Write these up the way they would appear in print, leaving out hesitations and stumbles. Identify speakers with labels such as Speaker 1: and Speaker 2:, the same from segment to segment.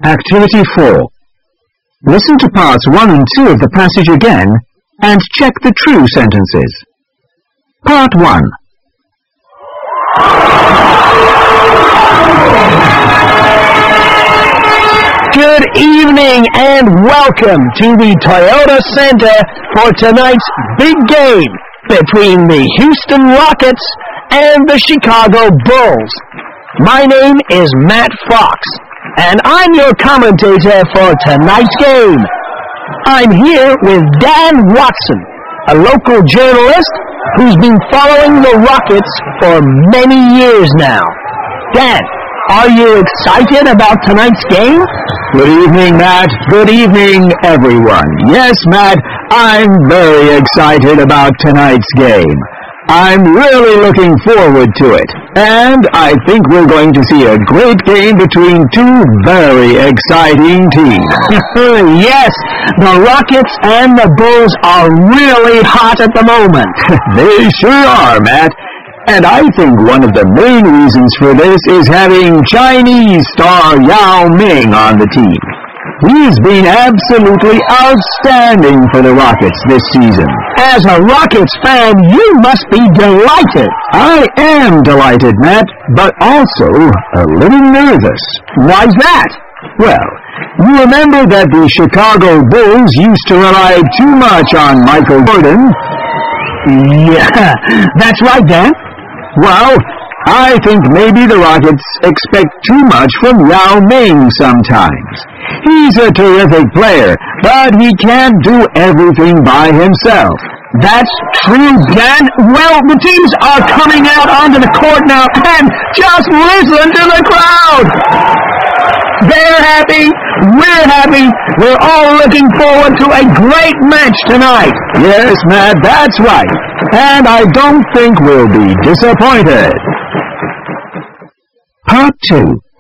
Speaker 1: Activity 4. Listen to parts 1 and 2 of the passage again and check the true sentences. Part 1.
Speaker 2: Good evening and welcome to the Toyota Center for tonight's big game between the Houston Rockets and the Chicago Bulls. My name is Matt Fox, and I'm your commentator for tonight's game. I'm here with Dan Watson, a local journalist who's been following the Rockets for many years now. Dan, are you excited about tonight's game?
Speaker 1: Good evening, Matt. Good evening, everyone. Yes, Matt, I'm very excited about tonight's game. I'm really looking forward to it. And I think we're going to see a great game between two very exciting teams.
Speaker 2: Yes, the Rockets and the Bulls are really hot at the moment.
Speaker 1: They sure are, Matt. And I think one of the main reasons for this is having Chinese star Yao Ming on the team. He's been absolutely outstanding for the Rockets this season.
Speaker 2: As a Rockets fan, you must be delighted.
Speaker 1: I am delighted, Matt, but also a little nervous.
Speaker 2: Why's that?
Speaker 1: Well, you remember that the Chicago Bulls used to rely too much on Michael Jordan?
Speaker 2: Yeah, that's right, Dan.
Speaker 1: Well, I think maybe the Rockets expect too much from Yao Ming sometimes. He's a terrific player, but he can't do everything by himself.
Speaker 2: That's true, Dan. Well, the teams are coming out onto the court now, and just listen to the crowd. They're happy. We're happy. We're all looking forward to a great match tonight.
Speaker 1: Yes, Matt, that's right. And I don't think we'll be disappointed. Part 2.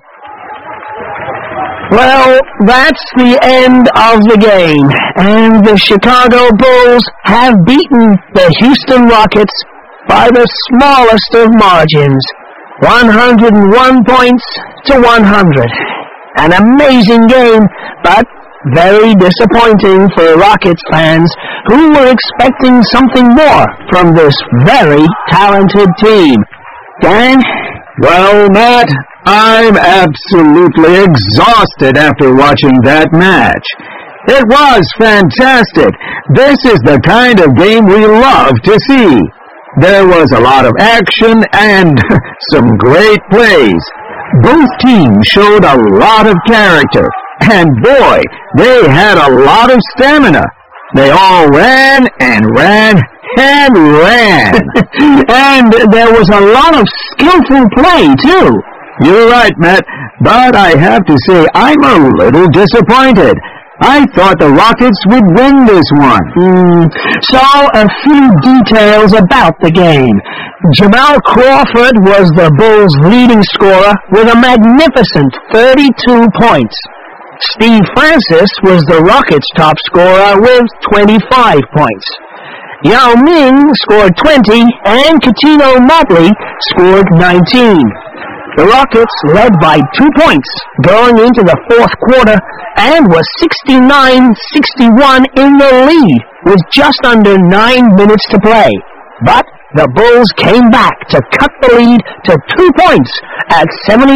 Speaker 2: Well, that's the end of the game, and the Chicago Bulls have beaten the Houston Rockets by the smallest of margins, 101 points to 100. An amazing game, but very disappointing for Rockets fans who were expecting something more from this very talented team. Dan?
Speaker 1: Well, Matt, I'm absolutely exhausted after watching that match. It was fantastic. This is the kind of game we love to see. There was a lot of action and some great plays. Both teams showed a lot of character, and boy, they had a lot of stamina. They all ran and ran and ran.
Speaker 2: And there was a lot of skillful play, too.
Speaker 1: You're right, Matt, but I have to say I'm a little disappointed. I thought the Rockets would win this one.
Speaker 2: So, a few details about the game. Jamal Crawford was the Bulls' leading scorer with a magnificent 32 points. Steve Francis was the Rockets' top scorer with 25 points. Yao Ming scored 20, and Cuttino Mobley scored 19. The Rockets led by 2 points going into the fourth quarter and was 69-61 in the lead with just under 9 minutes to play. But the Bulls came back to cut the lead to 2 points at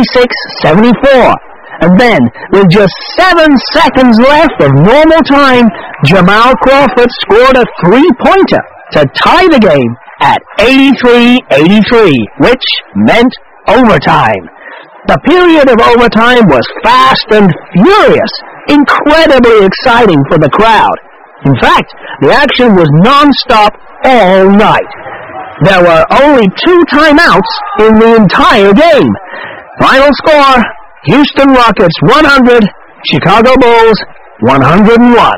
Speaker 2: 76-74. And then, with just 7 seconds left of normal time, Jamal Crawford scored a three-pointer to tie the game at 83-83, which meant overtime. The period of overtime was fast and furious, incredibly exciting for the crowd. In fact, the action was non-stop all night. There were only 2 timeouts in the entire game. Final score, Houston Rockets 100, Chicago Bulls 101.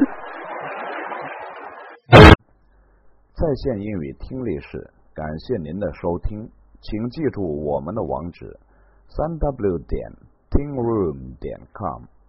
Speaker 3: 在线英语听力室，感谢您的收听，请记住我们的网址：3w.tingroom.com。